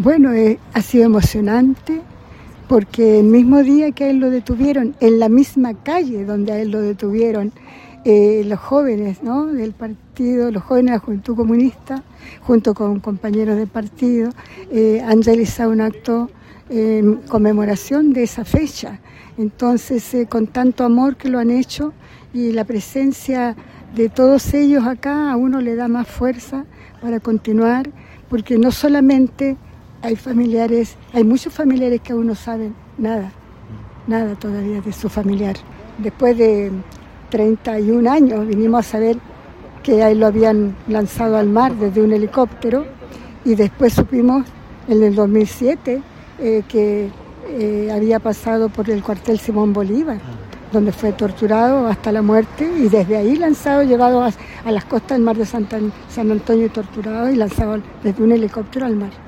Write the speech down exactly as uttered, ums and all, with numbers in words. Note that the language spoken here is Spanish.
Bueno, eh, ha sido emocionante porque el mismo día que a él lo detuvieron, en la misma calle donde a él lo detuvieron, eh, los jóvenes, ¿no?, del partido, los jóvenes de la Juventud Comunista, junto con compañeros de partido, eh, han realizado un acto en conmemoración de esa fecha. Entonces, eh, con tanto amor que lo han hecho y la presencia de todos ellos acá, a uno le da más fuerza para continuar, porque no solamente hay familiares, hay muchos familiares que aún no saben nada, nada todavía de su familiar. Después de treinta y un años vinimos a saber que a él lo habían lanzado al mar desde un helicóptero y después supimos en el dos mil siete eh, que eh, había pasado por el cuartel Simón Bolívar, donde fue torturado hasta la muerte y desde ahí lanzado, llevado a, a las costas del mar de Santa, San Antonio y torturado y lanzado desde un helicóptero al mar.